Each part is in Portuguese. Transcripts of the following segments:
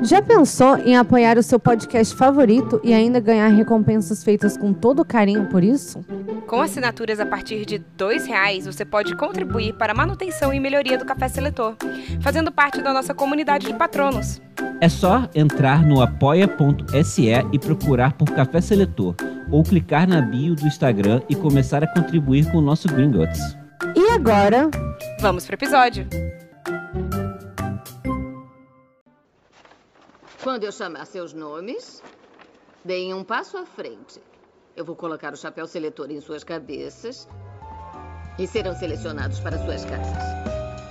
Já pensou em apoiar o seu podcast favorito e ainda ganhar recompensas feitas com todo carinho por isso? Com assinaturas a partir de R$2, você pode contribuir para a manutenção e melhoria do Café Seletor, fazendo parte da nossa comunidade de patronos. É só entrar no apoia.se e procurar por Café Seletor, ou clicar na bio do Instagram e começar a contribuir com o nosso Gringotts. E agora? Vamos pro episódio! Quando eu chamar seus nomes, deem um passo à frente. Eu vou colocar o chapéu seletor em suas cabeças e serão selecionados para suas casas.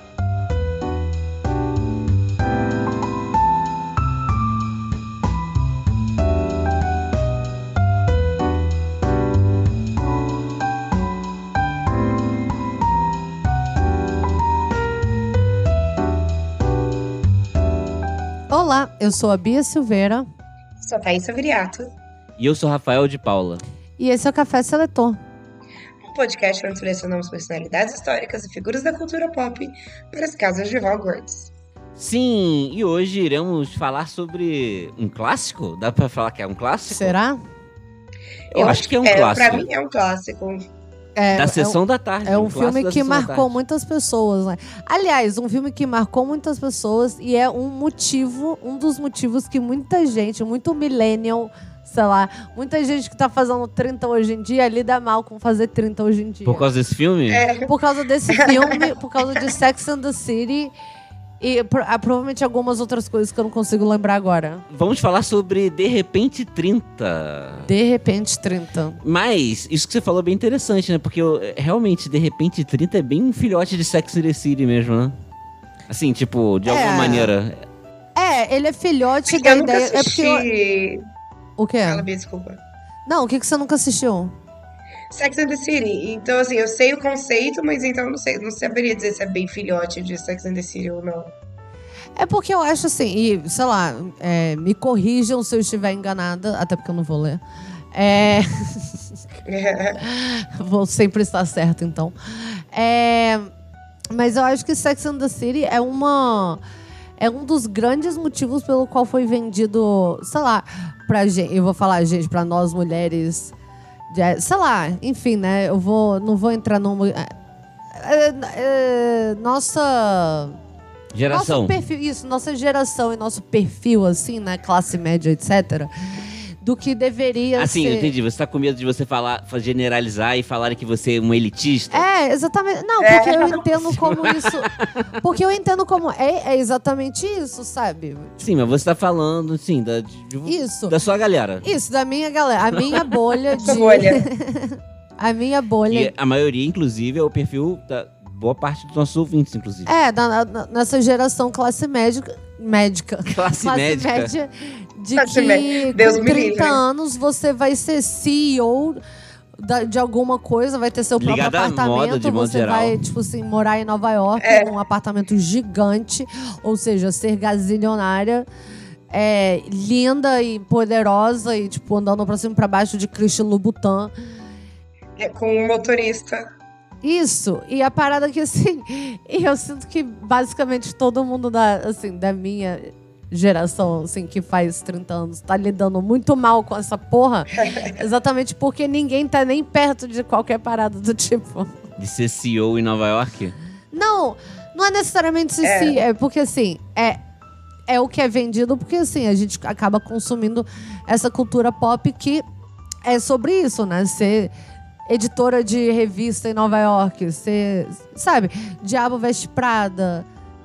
Olá, eu sou a Bia Silveira. Sou a Thaísa Viriato. E eu sou Rafael de Paula. E esse é o Café Seletor. Um podcast onde selecionamos personalidades históricas e figuras da cultura pop para as casas de Hogwarts. Sim, e hoje iremos falar sobre um clássico? Dá pra falar que é um clássico? Será? Eu acho que é um clássico. Pra mim é um clássico. Da Sessão da Tarde. É um filme que marcou muitas pessoas, né? Aliás, um filme que marcou muitas pessoas e é um dos motivos que muita gente, muito millennial, sei lá, muita gente que tá fazendo 30 hoje em dia lida mal com fazer 30 hoje em dia. Por causa desse filme? Por causa desse filme, por causa de Sex and the City e provavelmente algumas outras coisas que eu não consigo lembrar agora. Vamos falar sobre De Repente 30. De Repente 30. Mas, isso que você falou é bem interessante, né? Porque realmente, De Repente 30 é bem um filhote de Sex and the City mesmo, né? Assim, tipo, de alguma maneira. Ele é filhote da ideia. Assisti... O quê? Fala, Bia, desculpa. Não, o que você nunca assistiu? Sex and the City. Então, assim, eu sei o conceito, mas então eu não saberia dizer se é bem filhote de Sex and the City ou não. É porque eu acho assim, e sei lá, me corrijam se eu estiver enganada, até porque eu não vou ler. Vou sempre estar certo, então. Mas eu acho que Sex and the City é um dos grandes motivos pelo qual foi vendido, sei lá, pra gente. Eu vou falar, gente, pra nós mulheres. Sei lá, enfim, né? Não vou entrar numa. Nossa. Geração. Nosso perfil, isso, nossa geração e nosso perfil, assim, né? Classe média, etc. Do que deveria assim, ser. Eu entendi. Você tá com medo de você generalizar e falarem que você é um elitista? Exatamente. Não, porque eu entendo como isso. Porque eu entendo como. É exatamente isso, sabe? Sim, mas você tá falando, sim, isso. Da sua galera. Isso, da minha galera. A minha bolha de. A minha bolha. E a maioria, inclusive, é o perfil da boa parte dos nossos ouvintes, inclusive. Nessa geração classe médica. Classe média. De que com 30 anos você vai ser CEO de alguma coisa, vai ter seu próprio apartamento, moda, de modo geral. Vai, tipo assim, morar em Nova York, num apartamento gigante, ou seja, ser gazilionária, linda e poderosa e, tipo, andando pra cima e pra baixo de Christian Louboutin. Com um motorista. Isso, e a parada que, assim, eu sinto que basicamente todo mundo da minha geração, assim, que faz 30 anos, tá lidando muito mal com essa porra, exatamente porque ninguém tá nem perto de qualquer parada do tipo. De ser CEO em Nova York? Não é necessariamente ser é porque, assim, é o que é vendido, porque, assim, a gente acaba consumindo essa cultura pop que é sobre isso, né? Ser editora de revista em Nova York, ser, sabe, Diabo Veste Prada,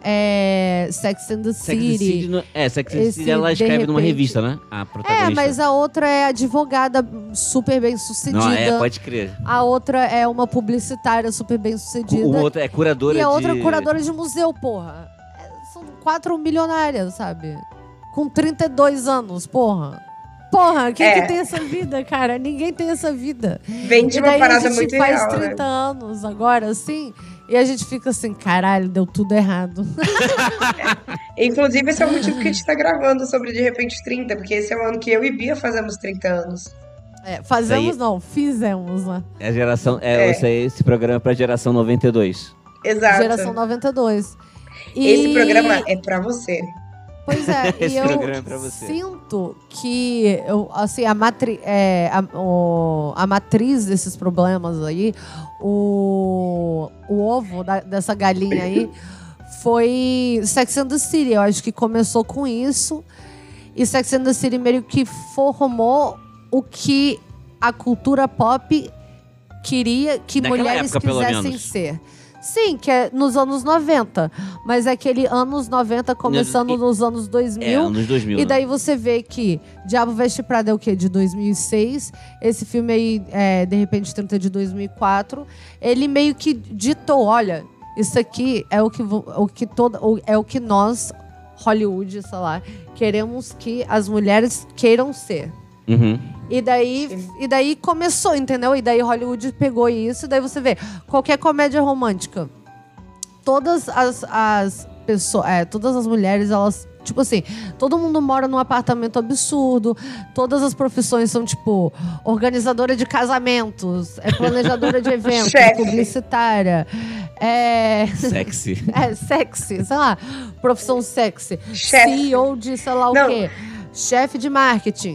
Sex and the City. Sex and the City ela escreve numa revista, né? A protagonista. Mas a outra é advogada super bem sucedida. Não, pode crer. A outra é uma publicitária super bem sucedida. O outro é curadora de... E a outra é curadora de museu, porra. São 4 milionárias, sabe? Com 32 anos, porra. Porra, quem que tem essa vida, cara? Ninguém tem essa vida. Vem de uma parada muito real, a gente faz 30 anos agora, assim, e a gente fica assim, caralho, deu tudo errado. Inclusive, esse é o motivo que a gente tá gravando sobre De Repente 30, porque esse é o ano que eu e Bia fazemos 30 anos. Fizemos, né? É a geração, esse programa é pra geração 92. Exato. Geração 92. Esse programa é pra você. Pois é, e eu sinto que assim, a matriz desses problemas aí, o ovo dessa galinha aí, foi Sex and the City. Eu acho que começou com isso. E Sex and the City meio que formou o que a cultura pop queria que naquela mulheres época, quisessem ser. Sim, que é nos anos 90. Mas é aquele anos 90 começando nos anos 2000. Anos 2000. E daí você vê que Diabo Veste Prada é o quê? De 2006. Esse filme aí, de repente, 30 de 2004. Ele meio que ditou, olha, isso aqui é o que nós, Hollywood, sei lá, queremos que as mulheres queiram ser. Uhum. E daí começou, entendeu? E daí Hollywood pegou isso, e daí você vê, qualquer comédia romântica, todas as pessoas, todas as mulheres, elas, tipo assim, todo mundo mora num apartamento absurdo, todas as profissões são, tipo, organizadora de casamentos, planejadora de eventos, publicitária, sexy. Sexy, sei lá, profissão sexy, CEO de sei lá o quê. Chefe de marketing.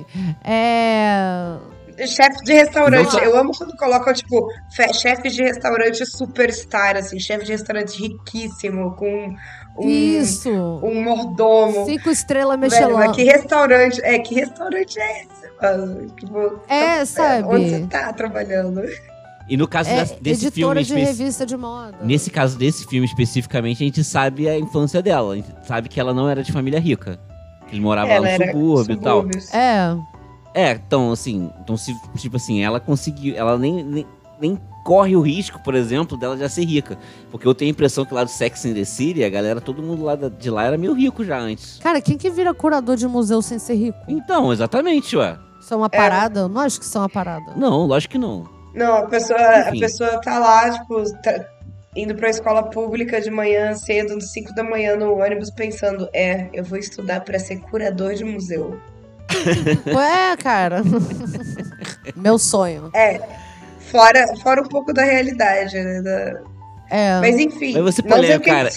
Chefe de restaurante. Eu amo quando colocam, tipo, chefe de restaurante superstar, assim. Chefe de restaurante riquíssimo, com um mordomo. 5 estrelas Michelin. Mas que restaurante é esse? Tipo, sabe? Onde você tá trabalhando? E no caso desse filme... Editora de revista de moda. Nesse caso desse filme especificamente, a gente sabe a infância dela. A gente sabe que ela não era de família rica. Eles moravam lá no subúrbio e tal. Então, assim, tipo assim, ela conseguiu. Ela nem corre o risco, por exemplo, dela já ser rica. Porque eu tenho a impressão que lá do Sex and the City, a galera, todo mundo lá de lá era meio rico já antes. Cara, quem que vira curador de museu sem ser rico? Então, exatamente, ué. Isso é uma parada? Eu não acho que isso é uma parada. Não, lógico que não. Não, a pessoa tá lá, tipo, indo pra escola pública de manhã cedo, 5 da manhã no ônibus, pensando, eu vou estudar pra ser curador de museu. Cara. Meu sonho. Fora um pouco da realidade, né? Mas enfim, mas você pode ler, cara,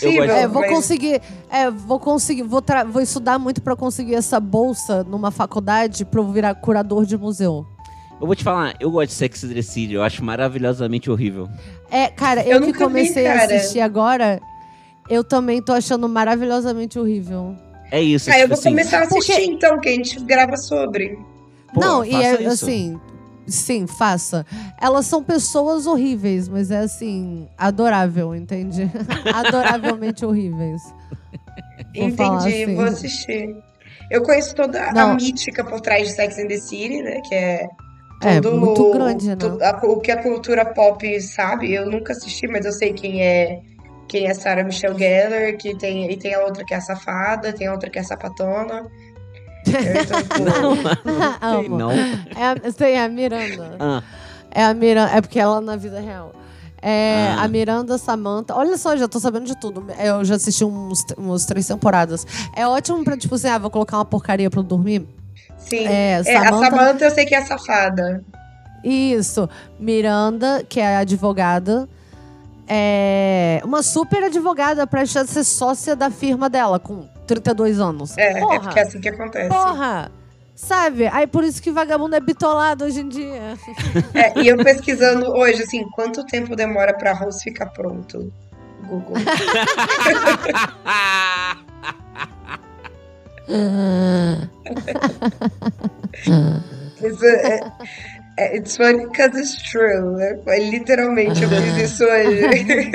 vou estudar muito pra conseguir essa bolsa numa faculdade pra eu virar curador de museu. Eu vou te falar, eu gosto de Sex and the City, eu acho maravilhosamente horrível. Cara, eu que comecei a assistir agora, eu também tô achando maravilhosamente horrível. É isso. Eu vou começar a assistir então, que a gente grava sobre. Não, e assim, sim, faça. Elas são pessoas horríveis, mas é assim, adorável, entende? Adoravelmente horríveis. Entendi, vou assistir. Eu conheço toda a mítica por trás de Sex and the City, né, que é... muito grande, né? O que a cultura pop sabe, eu nunca assisti, mas eu sei quem é Sarah Michelle Gellar, e tem a outra que é a safada, tem a outra que é a sapatona. Não. Tem a Miranda. É a Miranda, é porque ela na vida real. A Miranda, Samantha. Olha só, já tô sabendo de tudo. Eu já assisti uns 3 temporadas. É ótimo pra, tipo assim, vou colocar uma porcaria pra eu dormir. Sim, a Samantha eu sei que é a safada. Isso, Miranda, que é a advogada, uma super advogada, prestes a ser sócia da firma dela, com 32 anos. Porra, porque é assim que acontece. Porra! Sabe? Aí por isso que vagabundo é bitolado hoje em dia. E eu pesquisando hoje, assim, quanto tempo demora pra arroz ficar pronto? Google. It's funny because it's true. Literalmente, eu fiz isso hoje.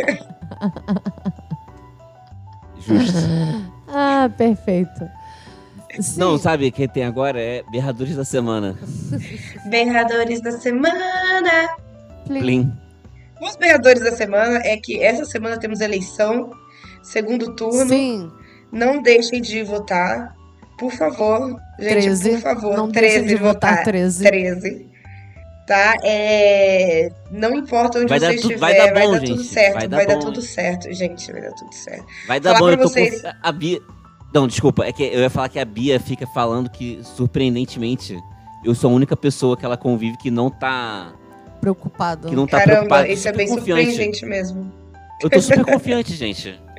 Justo. Perfeito. Sim. Não, sabe o que tem agora? É Berradores da Semana. Berradores da Semana. Plim. Os Berradores da Semana é que essa semana temos eleição, segundo turno. Sim. Não deixem de votar. Por favor, gente, 13. Por favor, não 13 de votar. 13. Tá? Não importa onde você estiver, vai dar tudo certo. Vai dar tudo certo, gente. Vai dar tudo certo. Vai dar bom, eu tô com a Bia. Não, desculpa, é que eu ia falar que a Bia fica falando que, surpreendentemente, eu sou a única pessoa que ela convive que não tá preocupado. Que não tá Caramba, preocupado. Isso é bem surpreendente mesmo. Eu tô super confiante, gente.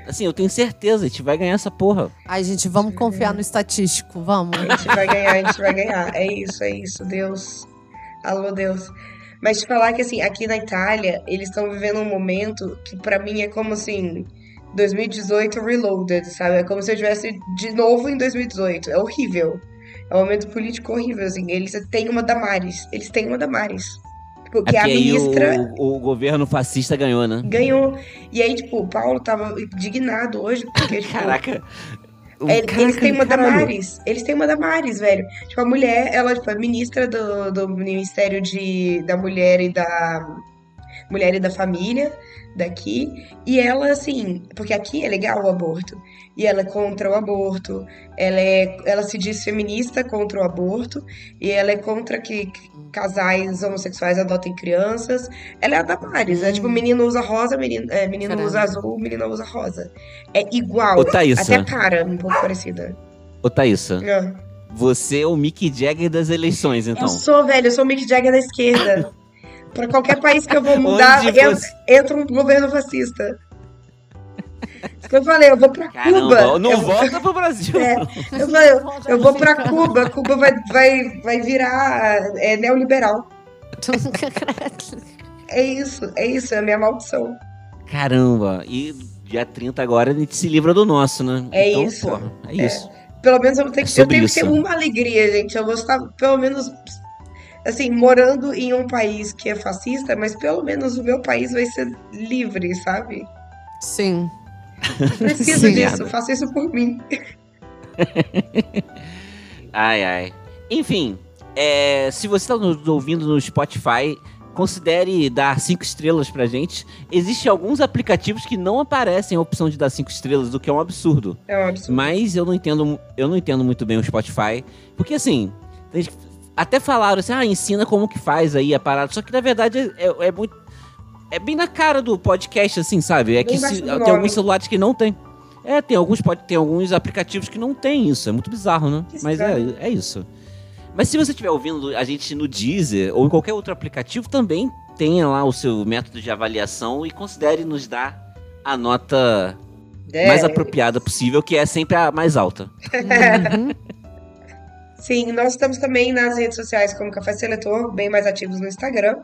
Assim, eu tenho certeza, a gente vai ganhar essa porra. Ai, gente, vamos confiar no estatístico, vamos. A gente vai ganhar. É isso, Deus. Alô, Deus. Mas te falar que, assim, aqui na Itália, eles estão vivendo um momento que pra mim é como, assim, 2018 reloaded, sabe? É como se eu estivesse de novo em 2018. É horrível. É um momento político horrível, assim. Eles têm uma Damares. Porque a ministra... o governo fascista ganhou, né? Ganhou. E aí, tipo, o Paulo tava indignado hoje, porque, tipo... Caraca. Eles têm uma Damares. Eles têm uma Damares, velho. Tipo, a mulher, ela tipo, é ministra do Ministério da Mulher e da Família daqui. E ela, assim... Porque aqui é legal o aborto. E ela é contra o aborto. Ela se diz feminista contra o aborto. E ela é contra que casais homossexuais adotem crianças. Ela é a Damares. É tipo, menino usa rosa, menino usa azul, menina usa rosa. É igual. Ô, Thaísa. Até a cara, um pouco parecida. Ô, Thaísa. Você é o Mick Jagger das eleições, então. Eu sou o Mick Jagger da esquerda. Pra qualquer país que eu vou mudar, entra um governo fascista. Isso que eu falei, eu vou pra Cuba. Não volta pro Brasil. Eu falei, eu vou pra Cuba. Cuba vai virar neoliberal. É isso, é a minha maldição. Caramba, e dia 30 agora a gente se livra do nosso, né? Então, isso. Porra, é isso. Pelo menos eu tenho que ter uma alegria, gente. Eu vou estar, pelo menos, assim, morando em um país que é fascista, mas pelo menos o meu país vai ser livre, sabe? Sim. Preciso disso, faça isso por mim. Ai. Enfim, se você está nos ouvindo no Spotify, considere dar 5 estrelas pra gente. Existem alguns aplicativos que não aparecem a opção de dar 5 estrelas, o que é um absurdo. É um absurdo. Mas eu não entendo muito bem o Spotify. Porque assim, até falaram assim, ensina como que faz aí a parada. Só que na verdade é muito... É bem na cara do podcast, assim, sabe? É que tem alguns celulares que não tem. Tem alguns aplicativos que não tem isso. É muito bizarro, né? Mas é isso. Mas se você estiver ouvindo a gente no Deezer ou em qualquer outro aplicativo, também tenha lá o seu método de avaliação e considere nos dar a nota mais apropriada possível, que é sempre a mais alta. Sim, nós estamos também nas redes sociais como Café Seletor, bem mais ativos no Instagram.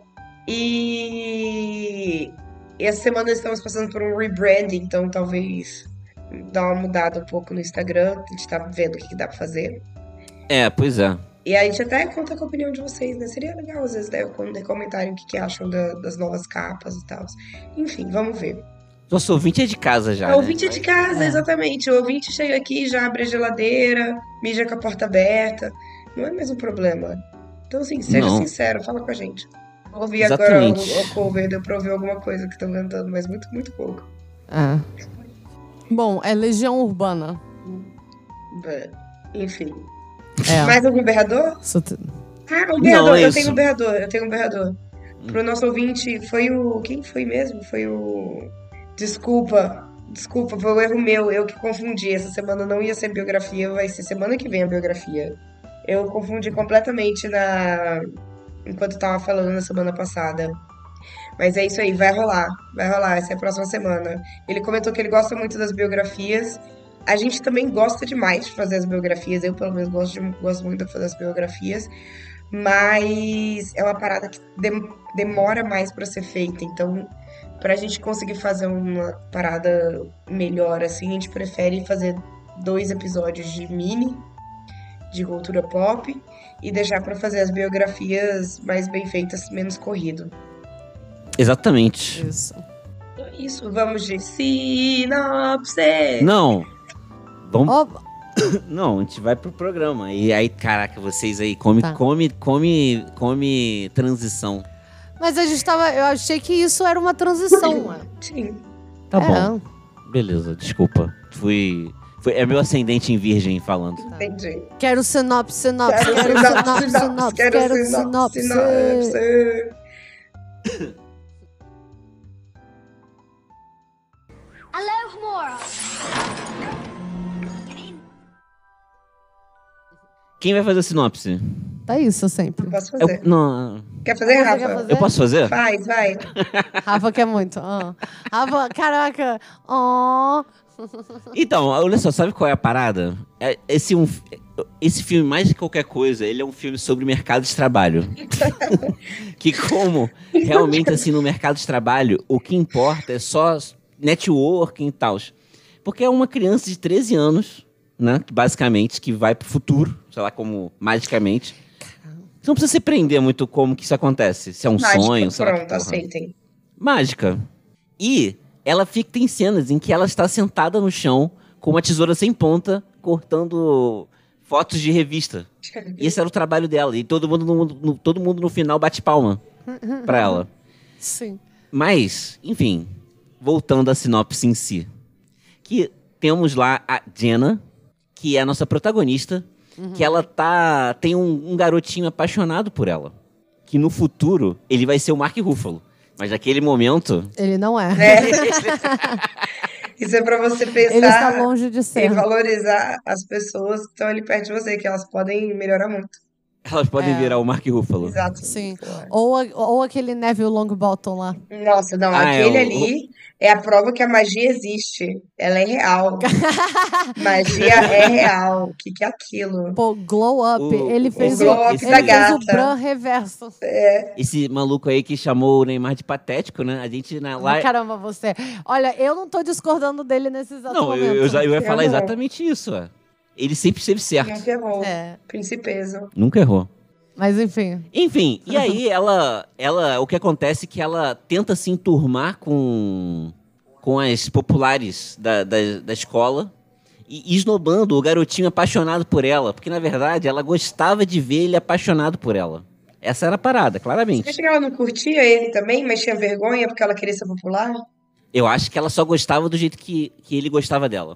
E essa semana estamos passando por um rebranding, então talvez dar uma mudada um pouco no Instagram. A gente tá vendo o que dá pra fazer. Pois é. E a gente até conta com a opinião de vocês, né? Seria legal, às vezes, quando comentarem o que acham das novas capas e tal. Enfim, vamos ver. Nosso ouvinte é de casa já, O ouvinte é de casa, exatamente. O ouvinte chega aqui, já abre a geladeira, mija com a porta aberta. Não é mais um problema. Então, assim, seja sincero, fala com a gente. Vou ouvir agora o cover, deu pra ouvir alguma coisa que estão cantando, mas muito, muito pouco. Bom, é Legião Urbana. Enfim. Mais algum berrador? O berrador, não, eu tenho um berrador. Pro nosso ouvinte, foi o... Quem foi mesmo? Foi o... Desculpa, foi um erro meu, eu que confundi. Essa semana não ia ser biografia, vai ser semana que vem a biografia. Eu confundi completamente enquanto eu tava falando na semana passada. Mas é isso aí, vai rolar, essa é a próxima semana. Ele comentou que ele gosta muito das biografias. A gente também gosta demais de fazer as biografias, eu pelo menos gosto muito de fazer as biografias, mas é uma parada que demora mais pra ser feita, então pra gente conseguir fazer uma parada melhor assim, a gente prefere fazer 2 episódios de mini, de cultura pop, e deixar pra fazer as biografias mais bem feitas, menos corrido. Exatamente. Isso, vamos de sinopse! Não! Vamos... Não, a gente vai pro programa. E aí, caraca, vocês aí, come transição. Mas eu achei que isso era uma transição, mano. Sim. Tá bom. Beleza, desculpa. É meu ascendente em virgem falando. Entendi. Quero sinopse. Alô, Mora. Quem vai fazer a sinopse? É isso sempre. Eu posso fazer. Não. Quer fazer, Rafa? Quer fazer? Eu posso fazer? Faz, vai. Rafa quer muito. Rafa, caraca. Então, olha só, sabe qual é a parada? Esse filme, mais de qualquer coisa, ele é um filme sobre mercado de trabalho. Que como, realmente, assim, no mercado de trabalho, o que importa é só networking e tal. Porque é uma criança de 13 anos, né, basicamente, que vai pro futuro, sei lá, como magicamente. Você não precisa se prender muito como que isso acontece. Se é um sonho, sei lá. Pronto, aceitem. Mágica. E ela tem cenas em que ela está sentada no chão com uma tesoura sem ponta, cortando fotos de revista. E esse era o trabalho dela. E todo mundo no final bate palma pra ela. Sim. Mas, enfim, voltando à sinopse em si. Que temos lá a Jenna, que é a nossa protagonista, que ela tem um garotinho apaixonado por ela. Que no futuro, ele vai ser o Mark Ruffalo. Mas naquele momento... Ele não é. Isso é pra você pensar... Ele está longe de ser. E valorizar as pessoas que estão ali perto de você, que elas podem melhorar muito. Elas podem virar o Mark Ruffalo. Exato. Sim. Ou aquele Neville Longbottom lá. Nossa, não. Aquele ali é a prova que a magia existe. Ela é real. Magia é real. O que é aquilo? Pô, Glow Up. Ele fez o Bran reverso. Esse maluco aí que chamou o Neymar de patético, né? A gente lá... Caramba, você. Olha, eu não tô discordando dele nesse exato momento. Eu ia falar exatamente isso, ó. Ele sempre esteve certo. Nunca errou. Principesa. Nunca errou. Mas enfim. Enfim, e aí ela o que acontece é que ela tenta se enturmar com as populares da escola e esnobando o garotinho apaixonado por ela. Porque, na verdade, ela gostava de ver ele apaixonado por ela. Essa era a parada, claramente. Você acha que ela não curtia ele também, mas tinha vergonha porque ela queria ser popular? Eu acho que ela só gostava do jeito que ele gostava dela.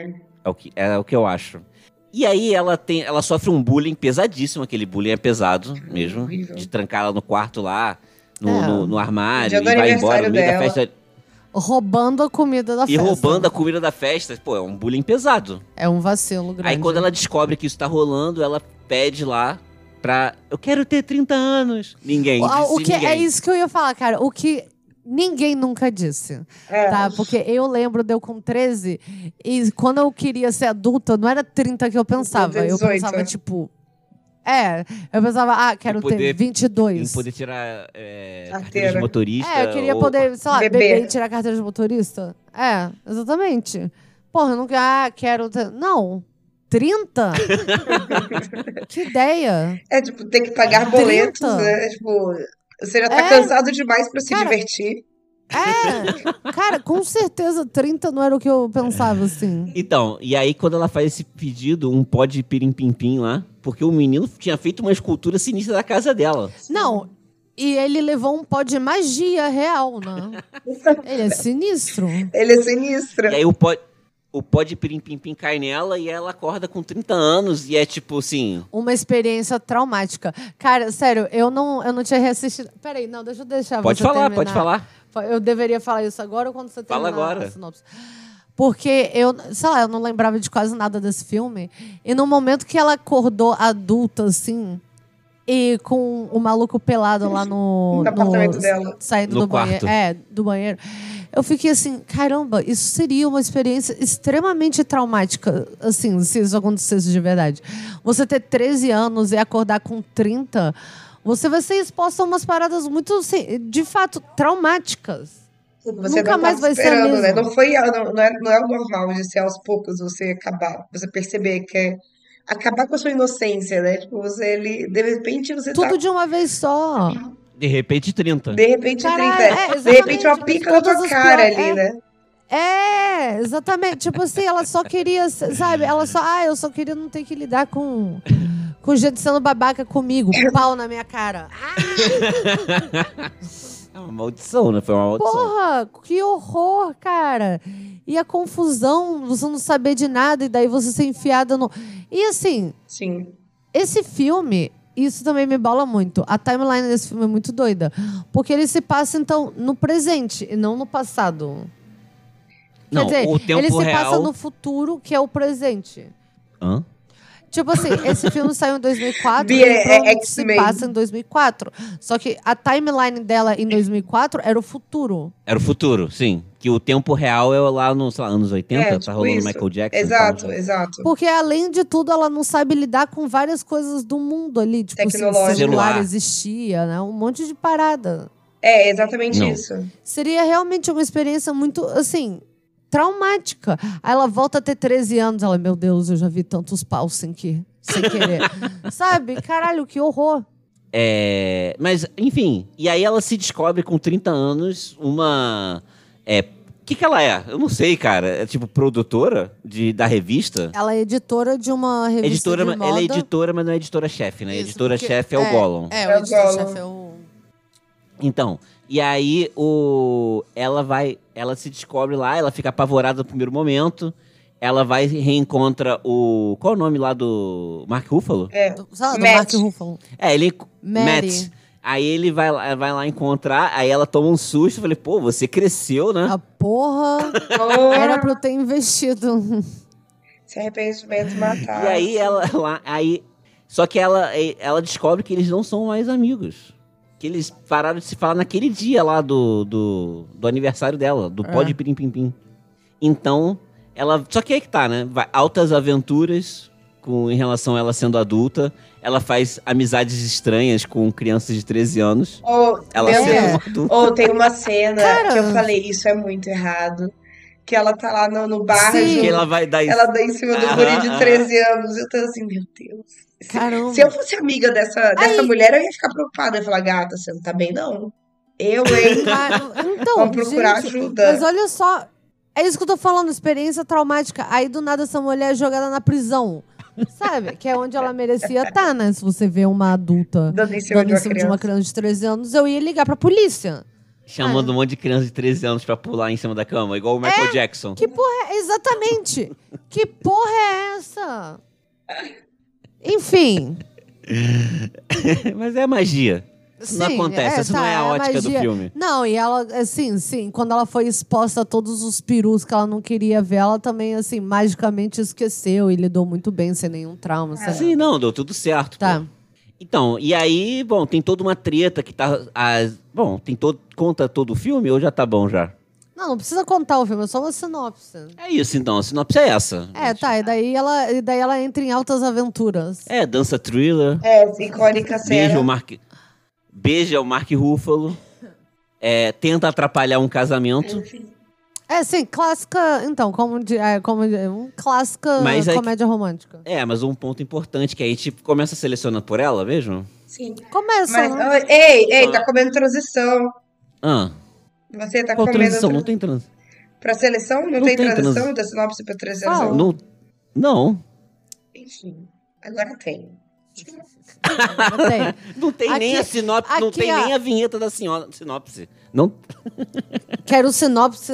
É o que eu acho. E aí ela sofre um bullying pesadíssimo, aquele bullying é pesado mesmo, de trancar ela no quarto lá, no armário, e vai embora no meio da festa. Roubando a comida da festa. E roubando a comida da festa, pô, é um bullying pesado. É um vacilo grande. Aí quando ela descobre que isso tá rolando, ela pede lá pra... Eu quero ter 30 anos. Ninguém. Ninguém. É isso que eu ia falar, cara. O que... Ninguém nunca disse, tá? Porque eu lembro de eu com 13 e quando eu queria ser adulta, não era 30 que eu pensava. Eu pensava, tipo... eu pensava, quero ter 22. Em poder tirar carteira de motorista. Eu queria poder, sei lá, beber e tirar carteira de motorista. Exatamente. Porra, eu não quero ter... Não. 30? Que ideia. Tipo, ter que pagar boletos, né? Tipo... Você já tá cansado demais pra se divertir. Cara, com certeza 30 não era o que eu pensava, assim. Então, e aí quando ela faz esse pedido, um pó de pirim-pim-pim lá, porque o menino tinha feito uma escultura sinistra da casa dela. Não, e ele levou um pó de magia real, né? Ele é sinistro. Ele é sinistro. E aí o pó de pirim-pim-pim cai nela e ela acorda com 30 anos e é tipo assim... Uma experiência traumática. Cara, sério, eu não tinha reassistido... Peraí, não, deixa eu deixar pode você falar, terminar. Pode falar. Eu deveria falar isso agora ou quando você terminar? Fala agora. A sinopse? Porque eu não lembrava de quase nada desse filme. E no momento que ela acordou adulta, assim... E com o maluco pelado lá no apartamento dela. Saindo do banheiro. Do banheiro. Eu fiquei assim, caramba, isso seria uma experiência extremamente traumática, assim, se isso acontecesse de verdade. Você ter 13 anos e acordar com 30, você vai ser exposto a umas paradas muito, assim, de fato, traumáticas. Você nunca mais vai ser a mesma. Né? Não é o normal de ser aos poucos você perceber que acabar com a sua inocência, né? Tipo, de repente você tudo de uma vez só. De repente 30. De repente 30. De repente uma pica na tua cara ali, né? Exatamente. Tipo assim, ela só queria, sabe? Eu só queria não ter que lidar com gente sendo babaca comigo, com pau na minha cara. É uma maldição, né? Foi uma maldição. Porra, que horror, cara. E a confusão, você não saber de nada e daí você ser enfiada no... E assim... Sim. Esse filme... Isso também me bola muito. A timeline desse filme é muito doida. Porque ele se passa, então, no presente e não no passado. Não, quer dizer, o tempo ele se real... passa no futuro, que é o presente. Hã? Tipo assim, esse filme saiu em 2004 e se passa em 2004. Só que a timeline dela em 2004 era o futuro. Era o futuro, sim. Que o tempo real é lá nos anos 80, tá rolando isso. Michael Jackson. Exato, exato. Porque, além de tudo, ela não sabe lidar com várias coisas do mundo ali. Tipo, o celular existia, né? Um monte de parada. É, exatamente isso. Seria realmente uma experiência muito, assim, traumática. Aí ela volta a ter 13 anos. Ela, meu Deus, eu já vi tantos paus sem querer. Sabe? Caralho, que horror. Mas, enfim. E aí ela se descobre com 30 anos uma... O que ela é? Eu não sei, cara. É tipo produtora da revista? Ela é editora de uma revista de moda. Ela é editora, mas não é editora-chefe, né? Editora-chefe é o Gollum. O editor-chefe é o... Então, e aí ela se descobre lá, ela fica apavorada no primeiro momento, ela vai e reencontra o... Qual é o nome lá do Mark Ruffalo? Do Mark Ruffalo. Matt. Aí ele vai lá encontrar, aí ela toma um susto, eu falei, pô, você cresceu, né? A porra era pra eu ter investido. Se arrependimento matar. E aí ela lá, só que ela descobre que eles não são mais amigos. Que eles pararam de se falar naquele dia lá do aniversário dela, do pó de pirim-pim-pim. Então, só que aí que tá, né? Altas aventuras em relação a ela sendo adulta. Ela faz amizades estranhas com crianças de 13 anos. Ela sendo adulta. Tem uma cena que eu falei, isso é muito errado. Que ela tá lá no bar. Que ela vai dar ela dá em cima do guri de 13 anos. Eu tô assim, meu Deus. Se eu fosse amiga dessa mulher, eu ia ficar preocupada. Eu ia falar, gata, você não tá bem, não. Eu, hein? Então, vamos procurar ajuda. Mas olha só, é isso que eu tô falando, experiência traumática. Aí, do nada, essa mulher é jogada na prisão. Sabe? Que é onde ela merecia estar, né? Se você vê uma adulta dando em cima de uma criança de 13 anos, eu ia ligar pra polícia. Chamando um monte de criança de 13 anos pra pular em cima da cama, igual o Michael Jackson. Que porra é? Exatamente. Que porra é essa? Enfim. Mas é magia. Isso não acontece, essa não é a ótica do filme. Não, e ela, assim, quando ela foi exposta a todos os perus que ela não queria ver, ela também, assim, magicamente esqueceu e lidou muito bem, sem nenhum trauma. Sim, não, deu tudo certo. Tá. Pô. Então, e aí, bom, tem toda uma treta que tá... Conta todo o filme ou já tá bom já? Não precisa contar o filme, é só uma sinopse. É isso, então, a sinopse é essa. Tá, e daí ela entra em altas aventuras. Dança thriller. Icônica cena. Beija o Mark Ruffalo. Tenta atrapalhar um casamento. Sim, clássica. Então, clássica comédia romântica. Mas um ponto importante que a gente começa selecionando por ela, vejam? Sim. Começa. Mas, tá comendo transição. Você tá comendo transição? Não tem transição. Pra seleção? Não tem transição da sinopse pra transição? Não. Enfim, agora tem. Não tem aqui, nem a sinopse, não tem nem a vinheta da sinopse. Não. Quero sinopse.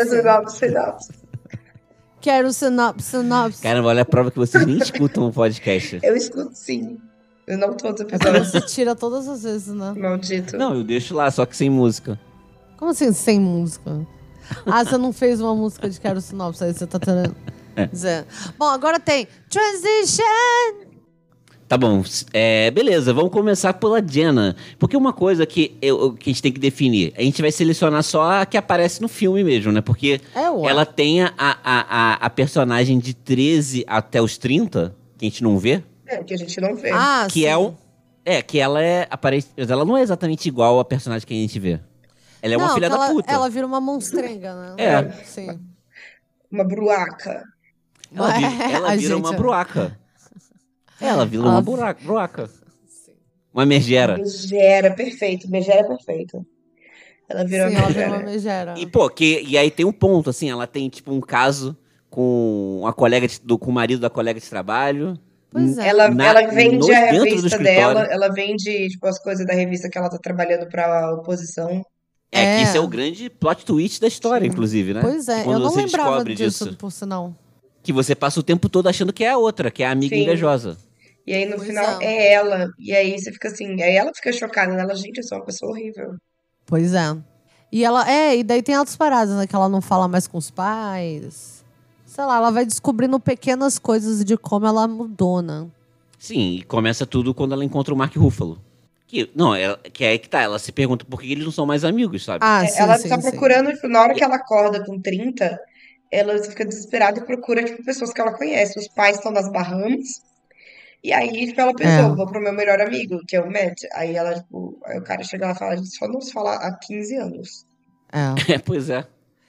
Quero sinopse. Caramba, olha a prova que vocês nem escutam o podcast. Eu escuto sim. Eu não todos os episódios. Você tira todas as vezes, né? Maldito. Não, eu deixo lá, só que sem música. Como assim, sem música? Você não fez uma música de Quero Sinopse, aí você tá tentando dizer. Bom, agora tem Transition! Tá bom, beleza, vamos começar pela Jenna. Porque uma coisa que a gente tem que definir, a gente vai selecionar só a que aparece no filme mesmo, né? Porque ela tem a personagem de 13 até os 30, que a gente não vê. Que a gente não vê. Que sim. Que ela ela não é exatamente igual a personagem que a gente vê. Ela é uma filha da puta. Ela vira uma monstrenga, né? Sim. Uma bruaca. Ela vira uma bruaca. Ela vira uma bruaca. Uma megera. Perfeito. Ela vira uma megera. E aí tem um ponto, assim, ela tem tipo um caso com com o marido da colega de trabalho. Pois é. Ela vende a revista dela, ela vende tipo, as coisas da revista que ela tá trabalhando pra oposição. Que isso é o grande plot twist da história, inclusive, né? Pois é, eu não lembrava disso, por sinal. Que você passa o tempo todo achando que é a outra, que é a amiga invejosa. E aí, no final, é ela. E aí, você fica assim... Aí ela fica chocada, né? Ela, gente, eu sou uma pessoa horrível. Pois é. E ela... E daí tem outras paradas, né? Que ela não fala mais com os pais. sei lá, ela vai descobrindo pequenas coisas de como ela mudou, né? Sim, e começa tudo quando ela encontra o Mark Ruffalo. Ela se pergunta por que eles não são mais amigos, sabe? Sim, ela tá procurando, tipo, na hora que ela acorda com 30, ela fica desesperada e procura, tipo, pessoas que ela conhece. Os pais estão nas Bahamas. E aí, tipo, ela pensou, vou pro meu melhor amigo, que é o Matt. Aí ela, tipo, aí o cara chega lá e fala, a gente só não se fala há 15 anos. Pois é.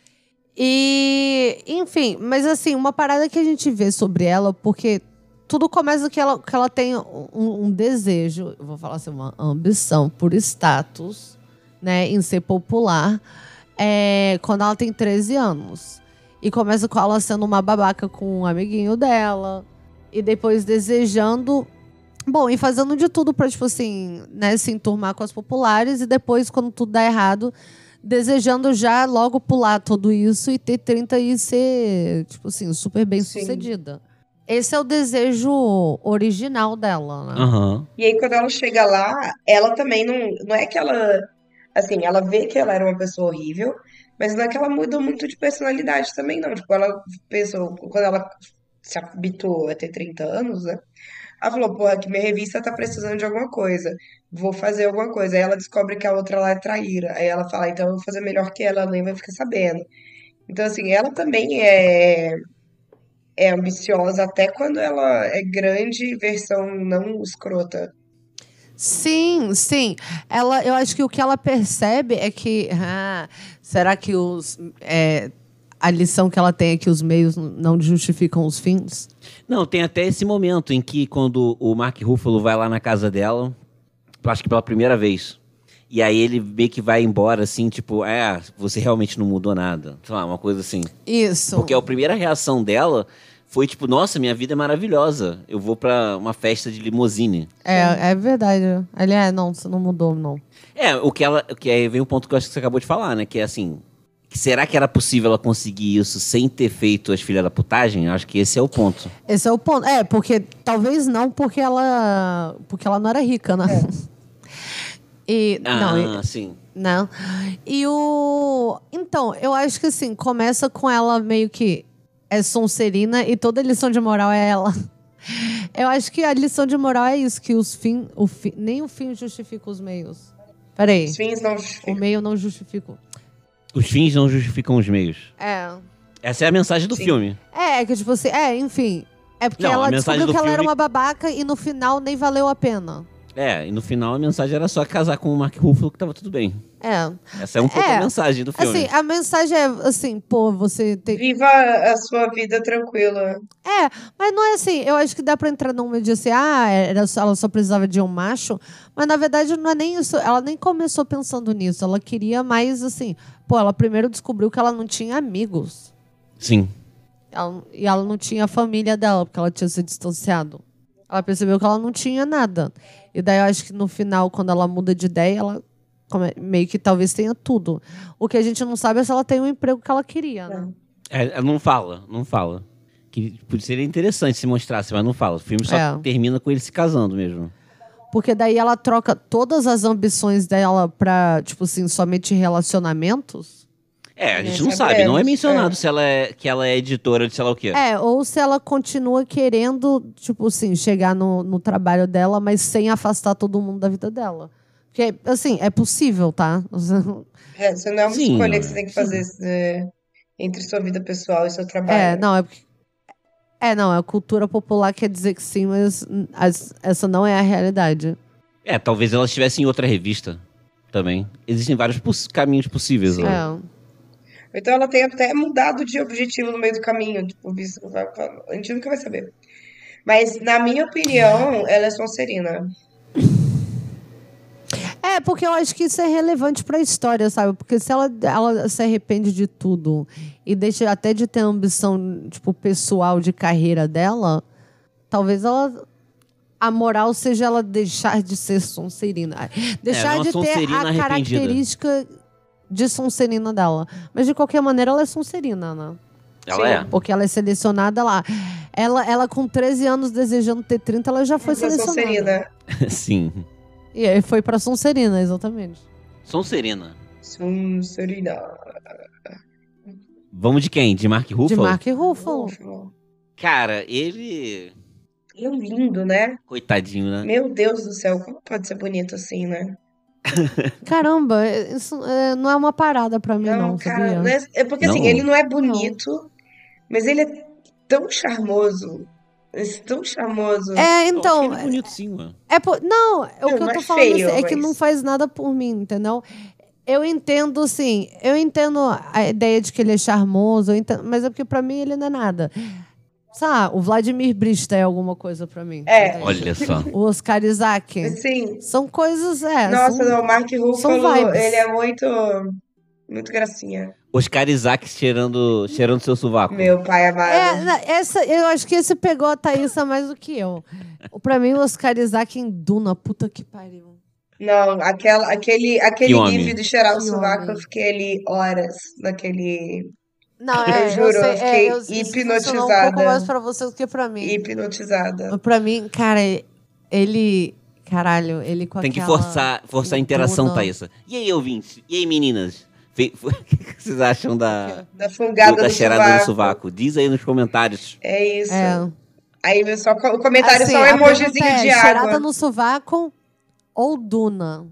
E, enfim, mas assim, uma parada que a gente vê sobre ela, porque tudo começa que ela tem um desejo, eu vou falar assim, uma ambição por status, né, em ser popular, quando ela tem 13 anos. E começa com ela sendo uma babaca com um amiguinho dela, e depois desejando, e fazendo de tudo pra, tipo assim, né, se enturmar com as populares, e depois, quando tudo dá errado, desejando já logo pular tudo isso e ter 30 e ser, tipo assim, super bem sucedida. Esse é o desejo original dela, né? Uhum. E aí, quando ela chega lá, ela também não é que ela... Assim, ela vê que ela era uma pessoa horrível, mas não é que ela mudou muito de personalidade também, não. Tipo, ela pensou... Quando ela se habituou a ter 30 anos, né? Ela falou, porra, que minha revista tá precisando de alguma coisa. Vou fazer alguma coisa. Aí ela descobre que a outra lá é traíra. Aí ela fala, então eu vou fazer melhor que ela nem vai ficar sabendo. Então, assim, ela também é ambiciosa até quando ela é grande, versão não escrota. Sim, sim. Eu acho que o que ela percebe é que... será que a lição que ela tem é que os meios não justificam os fins? Não, tem até esse momento em que quando o Mark Ruffalo vai lá na casa dela, acho que pela primeira vez, e aí ele meio que vai embora, assim, tipo, você realmente não mudou nada. Sei lá, uma coisa assim. Isso. Porque a primeira reação dela foi tipo, nossa, minha vida é maravilhosa. Eu vou pra uma festa de limusine. É verdade. Ele não, você não mudou, não. Que aí vem o ponto que eu acho que você acabou de falar, né? Que é assim, será que era possível ela conseguir isso sem ter feito as filhas da putagem? Acho que esse é o ponto. Esse é o ponto. Porque talvez não, porque ela não era rica, né? Sim. Não. Então, eu acho que assim, começa com ela meio que é Sonserina e toda lição de moral é ela. Eu acho que a lição de moral é isso, que nem o fim justifica os meios. Peraí. Os fins não justificam. O meio não justifica. Os fins não justificam os meios. Essa é a mensagem do filme. Que tipo assim, enfim. É porque ela descobriu que ela era uma babaca e no final nem valeu a pena. E no final a mensagem era só casar com o Mark Ruffalo que tava tudo bem. Essa é um pouco a mensagem do filme. Assim, a mensagem é assim, você tem... Viva a sua vida tranquila. Mas não é assim, eu acho que dá pra entrar numa de assim, ela só precisava de um macho, mas na verdade não é nem isso, ela nem começou pensando nisso, ela queria mais assim, ela primeiro descobriu que ela não tinha amigos. Sim. E ela não tinha a família dela, porque ela tinha se distanciado. Ela percebeu que ela não tinha nada. E daí eu acho que no final, quando ela muda de ideia, ela meio que talvez tenha tudo. O que a gente não sabe é se ela tem o emprego que ela queria, né? Não fala. Que seria interessante se mostrasse, mas não fala. O filme só termina com ele se casando mesmo. Porque daí ela troca todas as ambições dela pra, tipo assim, somente relacionamentos. A gente não sabe, não é mencionado se que ela é editora de sei lá o quê. Ou se ela continua querendo, tipo assim, chegar no trabalho dela, mas sem afastar todo mundo da vida dela. Porque, assim, é possível, tá? Você não é uma escolha que você tem que fazer entre sua vida pessoal e seu trabalho. Não, a cultura popular quer dizer que sim, mas essa não é a realidade. Talvez ela estivesse em outra revista também. Existem vários caminhos possíveis. Então ela tem até mudado de objetivo no meio do caminho. Tipo, a gente nunca vai saber. Mas, na minha opinião, ela é Sonserina. Porque eu acho que isso é relevante pra história, sabe? Porque se ela se arrepende de tudo e deixa até de ter ambição, tipo, pessoal de carreira dela, talvez a moral seja ela deixar de ser Sonserina. Deixar de ter a característica de Sonserina dela. Mas, de qualquer maneira, ela é Sonserina, né? Ela é. Porque ela é selecionada lá. Ela com 13 anos desejando ter 30, ela já foi selecionada. Sonserina. Sim. E aí foi pra Sonserina, exatamente. Sonserina. Vamos de quem? De Mark Ruffalo? De Mark Ruffalo. Cara, ele... Ele é lindo, né? Coitadinho, né? Meu Deus do céu, como pode ser bonito assim, né? Caramba, isso não é uma parada pra mim, não, cara, sabia? É porque assim, ele não é bonito, mas ele é tão charmoso. Tão charmoso. Então. Eu acho ele bonito, sim, mano. Não, o que eu tô falando feio, é que não faz nada por mim, entendeu? Eu entendo a ideia de que ele é charmoso, mas é porque pra mim ele não é nada. Sabe, o Vladimir Brista é alguma coisa pra mim. Olha só. O Oscar Isaac. Sim. São coisas, Nossa, o Mark Ruffalo, ele é muito gracinha. Oscar Isaac cheirando seu sovaco. Meu pai amado. Eu acho que esse pegou a Thaísa mais do que eu. Pra mim, o Oscar Isaac em Duna, puta que pariu. Não, aquele gif de cheirar o sovaco, eu fiquei ali horas naquele... Não, eu juro, eu fiquei hipnotizada. Um pouco mais pra você do que pra mim. Hipnotizada. Pra mim, cara, ele... Caralho, ele com Tem que aquela... forçar a interação, Thaísa. E aí, ouvintes? E aí, meninas? O que vocês acham da fungada da cheirada do sovaco? Diz aí nos comentários. É isso. Aí o comentário só um emojizinho de água. Cheirada no sovaco ou Duna?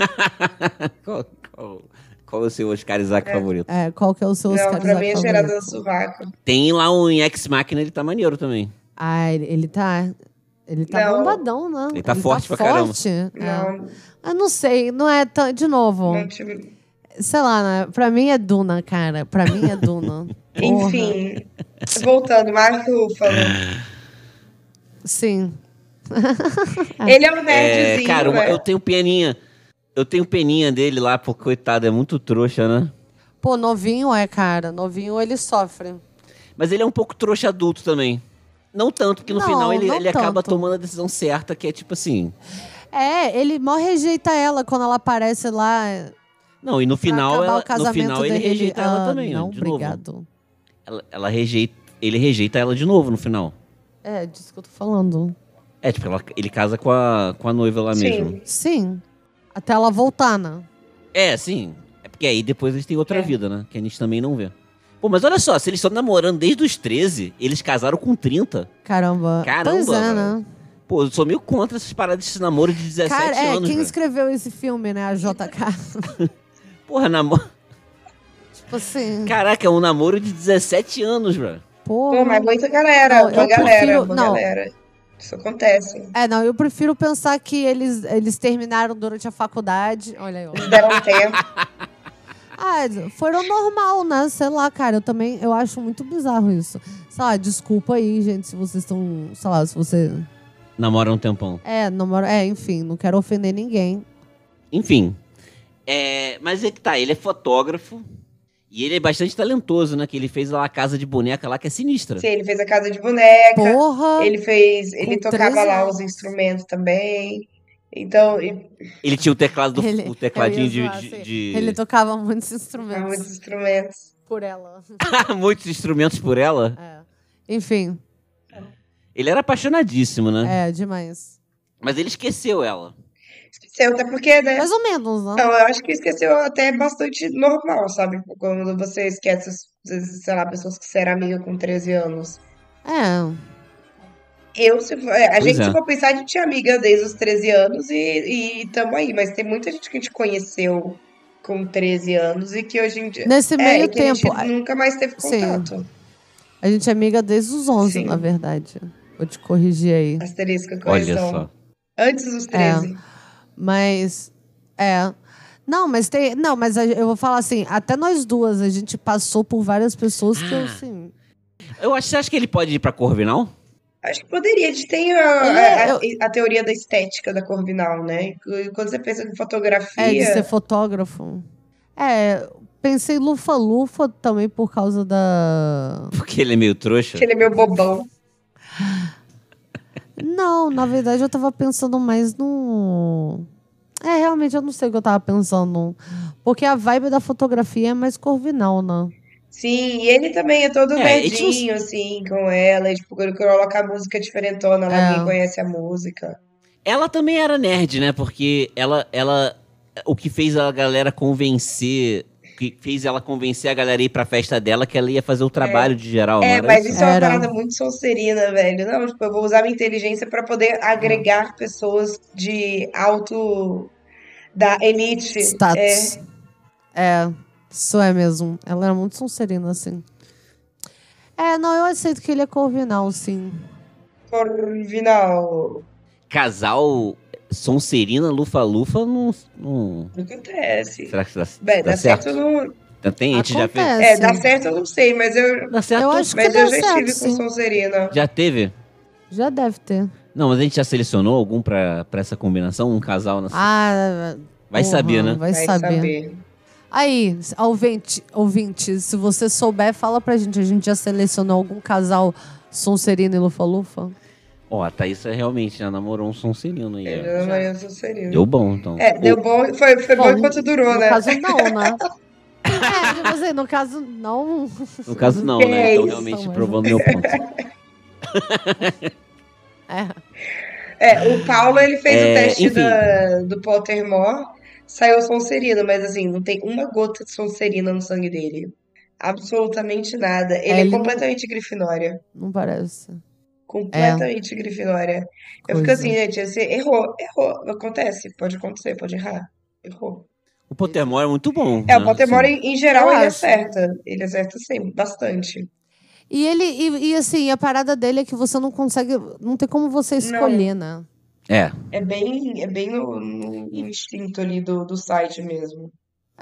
Qual é o seu Oscar Isaac favorito? Qual que é o seu Oscar Isaac favorito? Pra mim é cheirada no sovaco. Tem lá um em Ex Machina, ele tá maneiro também. Ele tá bombadão, né? Ele tá forte pra caramba. Não. Eu não sei, não é tão... De novo... Sei lá, né? Pra mim é Duna, cara. Pra mim é Duna. Enfim, voltando, Mark Ruffalo. Sim. Ele é um nerdzinho, cara, eu tenho peninha dele lá, porque coitado, é muito trouxa, né? Pô, novinho cara. Novinho ele sofre. Mas ele é um pouco trouxa adulto também. Não tanto, porque no final ele acaba tomando a decisão certa, que é tipo assim... ele mó rejeita ela quando ela aparece lá... Não, e no final ele rejeita ela também, não, de obrigado. Novo. Ele rejeita ela de novo no final. É, disso que eu tô falando. Tipo, ele casa com a noiva lá mesmo. Sim. Até ela voltar, né? Sim. É porque aí depois eles têm outra vida, né? Que a gente também não vê. Pô, mas olha só, se eles estão namorando desde os 13, eles casaram com 30. Caramba. Pois é, né? Pô, eu sou meio contra essas paradas desse namoro de 17 anos. Quem escreveu esse filme, né? A JK. Porra, namoro... Tipo assim... Caraca, é um namoro de 17 anos, bro. Pô, mas muita galera, galera. Isso acontece. Eu prefiro pensar que eles terminaram durante a faculdade. Olha aí, ó. Eles deram tempo. Foram normal, né? Sei lá, cara, eu acho muito bizarro isso. Sei lá, desculpa aí, gente, se vocês estão... Sei lá, se você... Namora um tempão. Enfim, não quero ofender ninguém. Enfim... mas é que tá, ele é fotógrafo e ele é bastante talentoso, né? Que ele fez lá a Casa de Boneca lá, que é sinistra. Sim, ele fez a Casa de Boneca. Porra! Ele tocava lá os instrumentos também. Então... Ele tinha o tecladinho de... Ele tocava muitos instrumentos. Muitos instrumentos. Por ela. Muitos instrumentos por ela? Enfim. Ele era apaixonadíssimo, né? Demais. Mas ele esqueceu ela. Esqueceu, até porque, né? Mais ou menos, né? Não, eu acho que esqueceu até bastante normal, sabe? Quando você esquece, sei lá, pessoas que você era amiga com 13 anos. A gente, se for pensar, a gente é amiga desde os 13 anos e tamo aí. Mas tem muita gente que a gente conheceu com 13 anos e que hoje em dia... Nesse meio tempo... a gente nunca mais teve contato. Sim. A gente é amiga desde os 11, Sim. Na verdade. Vou te corrigir aí. Asterisco, correção. Olha só. Antes dos 13. Mas... Não, mas eu vou falar assim, até nós duas, a gente passou por várias pessoas que eu, assim... Você acha que ele pode ir pra Corvinal? Acho que poderia. A gente tem a teoria da estética da Corvinal, né? Quando você pensa em fotografia... de ser fotógrafo. Pensei Lufa-Lufa também por causa da... Porque ele é meio trouxa? Porque ele é meio bobão. Não, na verdade eu tava pensando mais no... realmente eu não sei o que eu tava pensando. Porque a vibe da fotografia é mais Corvinal, né? Sim, e ele também é todo verdinho, assim, com ela. E, tipo, quando coloca a música diferentona, ninguém conhece a música. Ela também era nerd, né? Porque ela o que fez a galera convencer que fez ela convencer a galera a ir pra festa dela que ela ia fazer o trabalho de geral. Mas isso é uma parada muito Sonserina, velho. Não, tipo, eu vou usar minha inteligência pra poder agregar pessoas de alto... da elite. Status. Isso é mesmo. Ela era muito Sonserina, assim. Não, eu aceito que ele é Corvinal, sim. Corvinal. Casal Sonserina, Lufa-Lufa, não acontece. Será que dá certo no... Tem, a gente já fez. Dá certo eu não sei, mas eu... Dá certo, eu acho mas que eu já certo, estive com Sonserina. Já teve? Já deve ter. Não, mas a gente já selecionou algum pra essa combinação? Um casal? Vai saber, né? Vai saber. Aí, ouvinte, se você souber, fala pra gente. A gente já selecionou algum casal Sonserina e Lufa-Lufa? A Thaís realmente já namorou um Sonserino aí. Eu namorei um Sonserino. Deu bom, então. Deu bom. Foi bom enquanto durou, né? No caso, não, né? Tipo assim, no caso, não. No caso, não, né? Então, realmente, provando meu ponto. O Paulo, ele fez o teste do Pottermore, saiu Sonserino, mas assim, não tem uma gota de Sonserina no sangue dele. Absolutamente nada. Ele é completamente Grifinória. Não parece. Completamente Grifinória. Eu fico assim, gente, você errou. Acontece, pode acontecer, pode errar. Errou. O Pottermore é muito bom. O Pottermore, em geral, ele acerta. Ele acerta sempre, bastante. E ele, e assim, a parada dele é que você não consegue. Não tem como você escolher, né? É bem no instinto ali do site mesmo.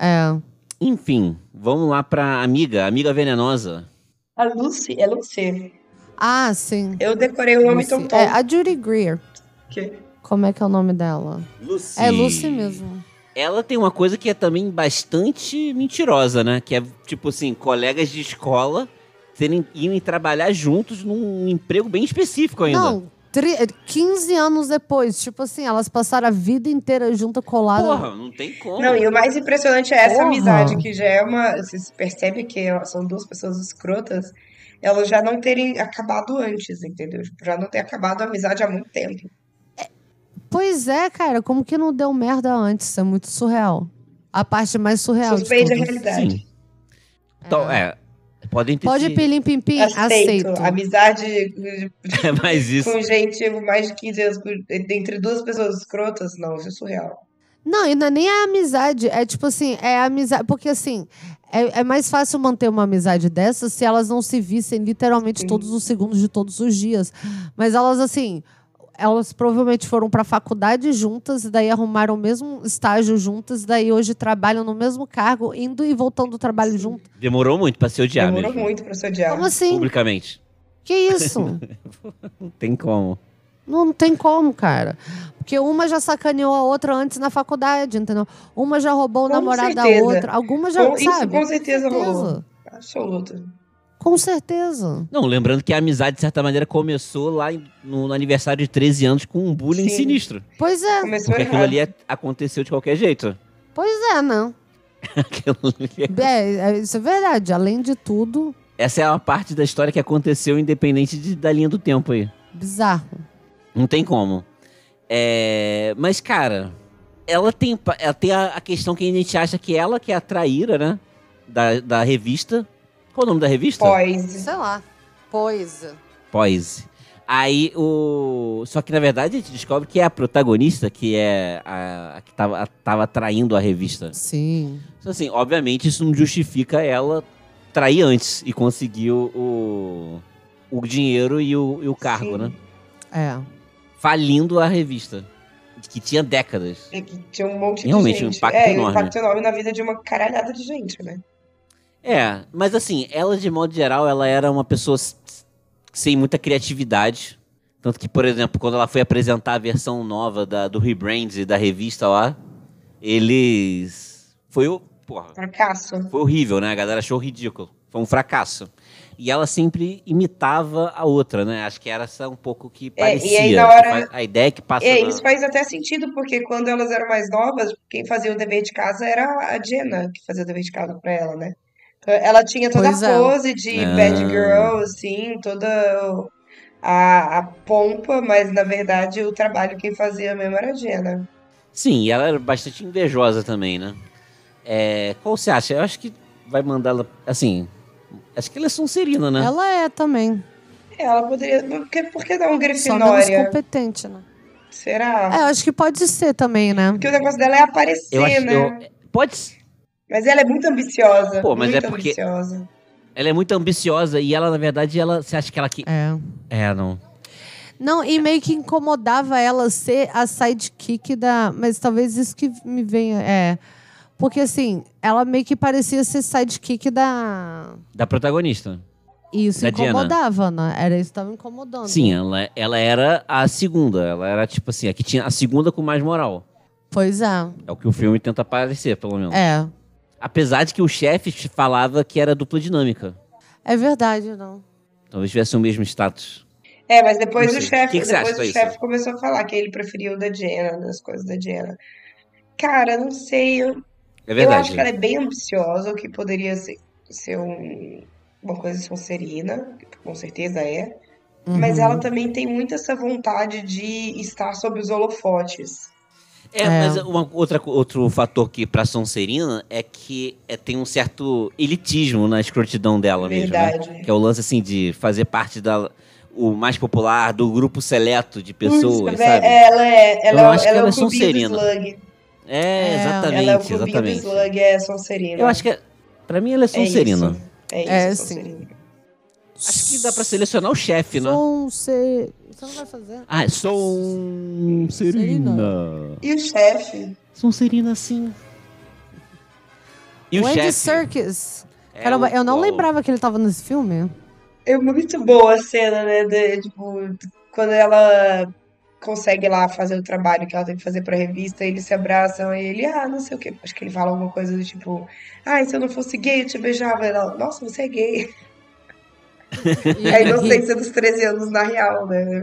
Enfim, vamos lá pra Amiga Venenosa. A Lucy, é Lucy. Ah, sim. Eu decorei o nome tão top. A Judy Greer. Como é que é o nome dela? Lucy. É Lucy mesmo. Ela tem uma coisa que é também bastante mentirosa, né? Que é, tipo assim, colegas de escola irem trabalhar juntos num emprego bem específico ainda. Não, 15 anos depois. Tipo assim, elas passaram a vida inteira juntas, coladas. Porra, não tem como. Não, e o mais impressionante é essa amizade, que já é uma... Você percebe que são duas pessoas escrotas, elas já não terem acabado antes, entendeu? Já não ter acabado a amizade há muito tempo. Pois é, cara, como que não deu merda antes? É muito surreal. A parte mais surreal Suspende de a realidade. Sim. Então, podem ter... Pode pilim-pim-pim, aceito. Amizade mas isso... com gente mais de 15 anos, entre duas pessoas escrotas, não, isso é surreal. Não, e não é nem a amizade, é tipo assim, é a amizade, porque assim, é mais fácil manter uma amizade dessa se elas não se vissem literalmente todos os segundos de todos os dias. Mas elas, assim... Elas provavelmente foram pra faculdade juntas, e daí arrumaram o mesmo estágio juntas, e daí hoje trabalham no mesmo cargo, indo e voltando do trabalho junto. Demorou muito pra se odiar Demorou muito pra se odiar. Como assim? Publicamente. Que isso? Não tem como. Não tem como, cara. Porque uma já sacaneou a outra antes na faculdade, entendeu? Uma já roubou o namorado da outra. Alguma já, sabe? Isso com certeza rolou. Absoluta. Com certeza. Não, lembrando que a amizade, de certa maneira, começou lá no aniversário de 13 anos com um bullying sinistro. Pois é. Começou porque aquilo ali aconteceu de qualquer jeito. Pois é, não. Isso é verdade. Além de tudo... Essa é uma parte da história que aconteceu independente da linha do tempo aí. Bizarro. Não tem como. Mas, cara, ela tem a questão que a gente acha que ela que é a traíra, né? Da revista. Qual o nome da revista? Poise. Sei lá. Poise. Aí Só que na verdade a gente descobre que é a protagonista, que é a que tava traindo a revista. Sim. Então, assim, obviamente isso não justifica ela trair antes e conseguir o dinheiro e o cargo, né? Falindo a revista. Que tinha décadas. E que tinha um monte realmente, de gente. Um impacto enorme. Um impacto enorme na vida de uma caralhada de gente, né? Mas assim, ela de modo geral, ela era uma pessoa sem muita criatividade. Tanto que, por exemplo, quando ela foi apresentar a versão nova do Rebrand da revista lá, fracasso. Foi horrível, né? A galera achou ridículo. Foi um fracasso. E ela sempre imitava a outra, né? Acho que era essa um pouco que parecia. E aí, na hora... A ideia que passa... Isso faz até sentido, porque quando elas eram mais novas, quem fazia o dever de casa era a Jenna, que fazia o dever de casa pra ela, né? Ela tinha toda a pose de bad girl, assim, toda a pompa, mas na verdade o trabalho quem fazia mesmo era a Jenna. Sim, e ela era bastante invejosa também, né? Qual você acha? Eu acho que vai mandar ela, assim... Acho que ela é Sonserina, né? Ela é também. Ela poderia... Por que não Grifinória? Só menos competente, né? Será? Eu acho que pode ser também, né? Porque o negócio dela é aparecer, né? Pode ser. Mas ela é muito ambiciosa. Pô, mas muito é porque... ambiciosa. Ela é muito ambiciosa e ela, na verdade, você acha que ela... não. Não, e meio que incomodava ela ser a sidekick da... Mas talvez isso que me venha... Porque, assim, ela meio que parecia ser sidekick da... Da protagonista. Isso da incomodava, Diana. né? Era isso que estava incomodando. Sim, ela era a segunda. Ela era, tipo assim, a que tinha a segunda com mais moral. Pois é. É o que o filme tenta parecer, pelo menos. Apesar de que o chefe falava que era dupla dinâmica. É verdade, não. Talvez tivesse o mesmo status. Mas depois o chefe começou a falar que ele preferia o da Jenna, das coisas da Jenna. Cara, não sei. É verdade. Eu acho que ela é bem ambiciosa, o que poderia ser uma coisa Sonserina, que com certeza é. Uhum. Mas ela também tem muito essa vontade de estar sob os holofotes. Mas outro fator que pra Sonserina é que tem um certo elitismo na escrotidão dela mesmo, né? Que é o lance, assim, de fazer parte o mais popular, do grupo seleto de pessoas, sabe? Ela é o Sonserina. Clubinho do Slug. Exatamente, ela é o Clubinho do Slug, é Sonserina. Eu acho que, pra mim, ela é Sonserina. É isso, Sonserina. Acho que dá pra selecionar o chefe, né? Você não vai fazer? Sonserina. E o chefe? Sonserina, sim. E o Andy Serkis. Caramba, eu não lembrava que ele tava nesse filme. É muito boa a cena, né? Quando ela consegue lá fazer o trabalho que ela tem que fazer pra revista, eles se abraçam e ele, não sei o quê. Acho que ele fala alguma coisa do tipo, se eu não fosse gay, eu te beijava. Ela, nossa, você é gay. E a inocência dos 13 anos na real, né?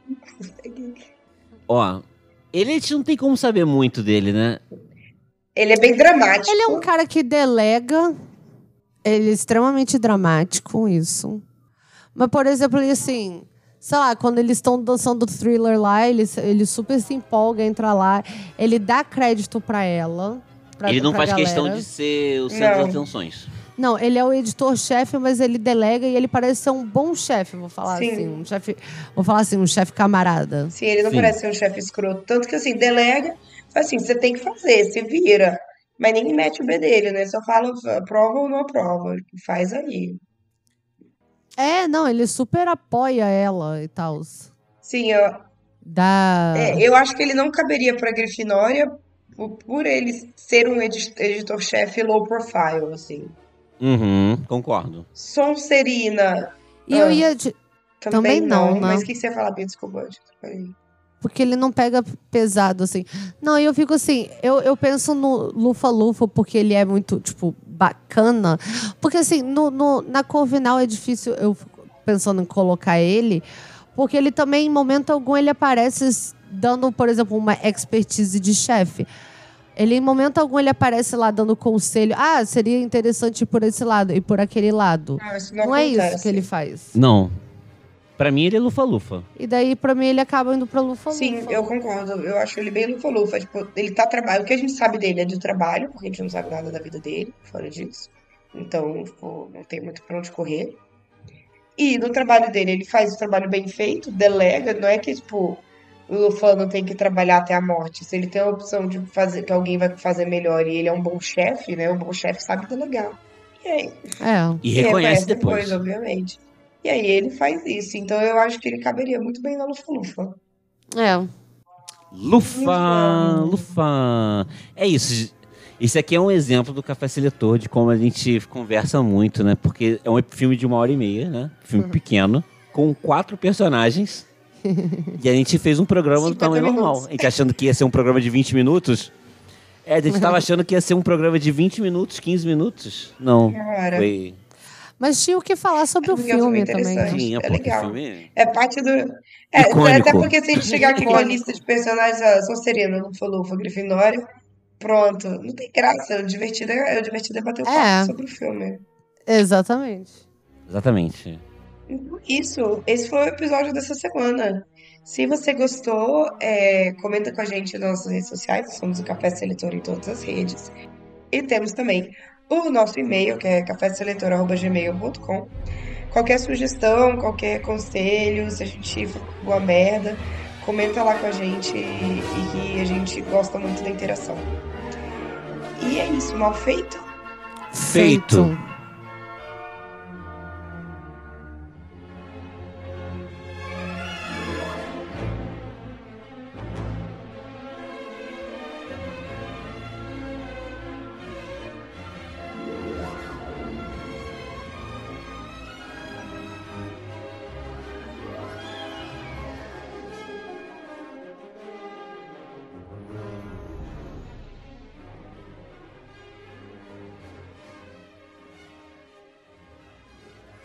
Ele a gente não tem como saber muito dele, né? Ele é bem dramático. Ele é um cara que delega. Ele é extremamente dramático, isso. Mas, por exemplo, ele assim... Sei lá, quando eles estão dançando Thriller lá, ele super se empolga, entra lá. Ele dá crédito pra ela. Ele não faz questão de ser o centro das atenções. Não, ele é o editor-chefe, mas ele delega e ele parece ser um bom chefe, vou falar assim. Um chefe camarada. Sim, ele não parece ser um chefe escroto. Tanto que, assim, delega, assim, você tem que fazer, se vira. Mas nem mete o B dele, né? Só fala aprova ou não aprova. Faz aí. Não, ele super apoia ela e tal. Sim, eu acho que ele não caberia pra Grifinória por ele ser um editor-chefe low profile, assim. Concordo. Sonserina. E eu ia... Também não, né? Mas o que você ia falar, Bia? Desculpa. Porque ele não pega pesado, assim. Não, eu fico assim... Eu penso no Lufa-Lufa porque ele é muito, tipo, bacana. Porque, assim, na Corvinal é difícil eu fico pensando em colocar ele. Porque ele também, em momento algum, ele aparece dando, por exemplo, uma expertise de chefe. Ele, em momento algum, ele aparece lá dando conselho. Seria interessante ir por esse lado e por aquele lado. Não é isso que ele faz. Não. Pra mim, ele é Lufa-Lufa. E daí, pra mim, ele acaba indo pra Lufa-Lufa. Sim, eu concordo. Eu acho ele bem Lufa-Lufa. Tipo, ele tá trabalhando. O que a gente sabe dele é de trabalho, porque a gente não sabe nada da vida dele, fora disso. Então, tipo, não tem muito pra onde correr. E no trabalho dele, ele faz o trabalho bem feito, delega. Não é que, tipo... O Lufano tem que trabalhar até a morte. Se ele tem a opção de fazer que alguém vai fazer melhor e ele é um bom chefe, né? Um bom chefe sabe delegar. E aí? E reconhece depois. Obviamente. E aí ele faz isso. Então eu acho que ele caberia muito bem na Lufa-Lufa. Lufa. É isso. Esse aqui é um exemplo do Café Seletor, de como a gente conversa muito, né? Porque é um filme de 1h30, né? Filme pequeno, com 4 personagens. E a gente fez um programa do tamanho normal. A gente achando que ia ser um programa de 20 minutos. A gente tava achando que ia ser um programa de 20 minutos, 15 minutos. Não. Foi... Mas tinha o que falar sobre o filme também. Tinha, é legal. Filme... É parte do... até porque se a gente chegar aqui com a lista de personagens, Sonserina, Lufa-Lufa, Grifinória, pronto. Não tem graça. O divertido é bater o papo sobre o filme. Exatamente. Isso, esse foi o episódio dessa semana. Se você gostou, comenta com a gente nas nossas redes sociais. Somos o Café Seletor em todas as redes. E temos também o nosso e-mail, que é caféseletor@gmail.com. Qualquer sugestão, qualquer conselho, se a gente for alguma merda, comenta lá com a gente e que a gente gosta muito da interação. E é isso, mal feito? Feito!